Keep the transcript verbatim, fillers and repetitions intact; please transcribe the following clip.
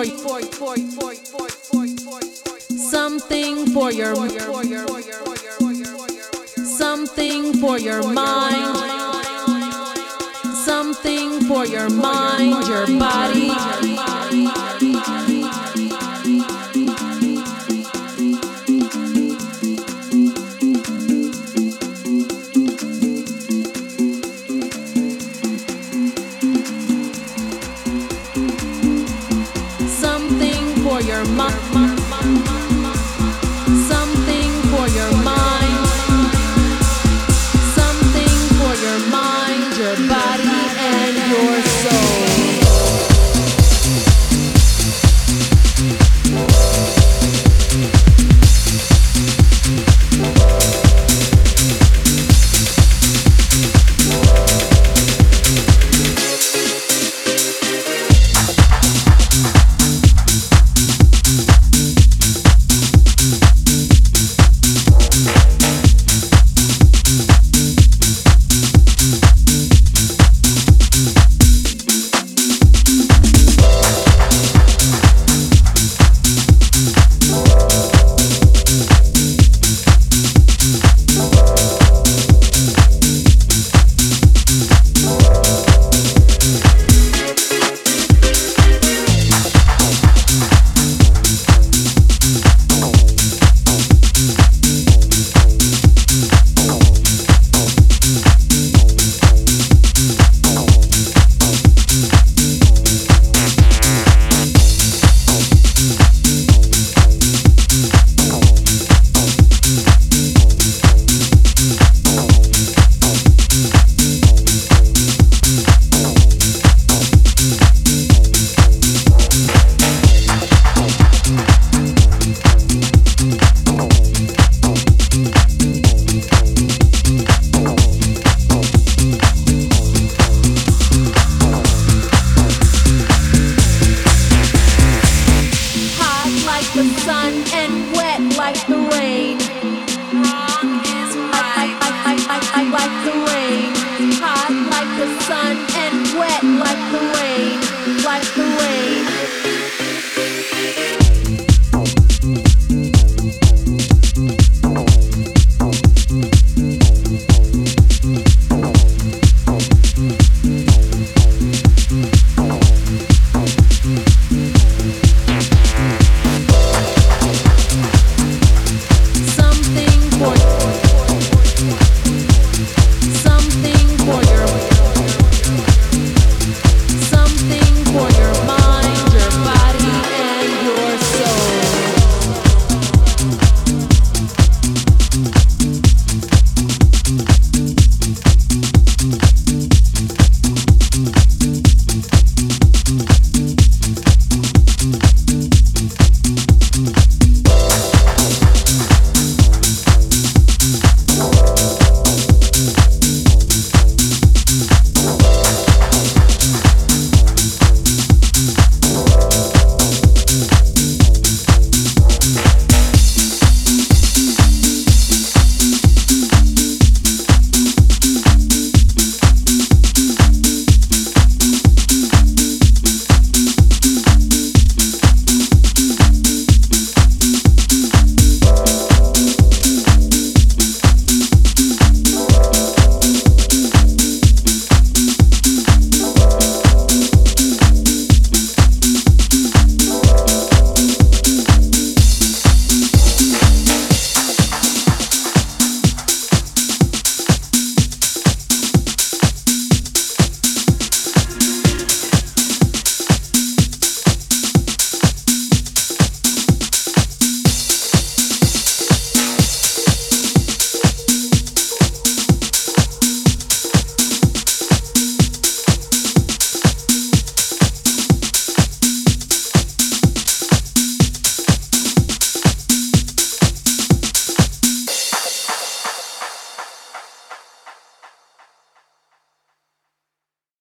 for for for for for for something for your something for your mind, something for your mind, your body. Something for your mind, something for your mind, something for your mind, your body, and your soul. The sun and wet like the rain. Wrong is right. I, I, I, I, I like the rain. Hot like the sun.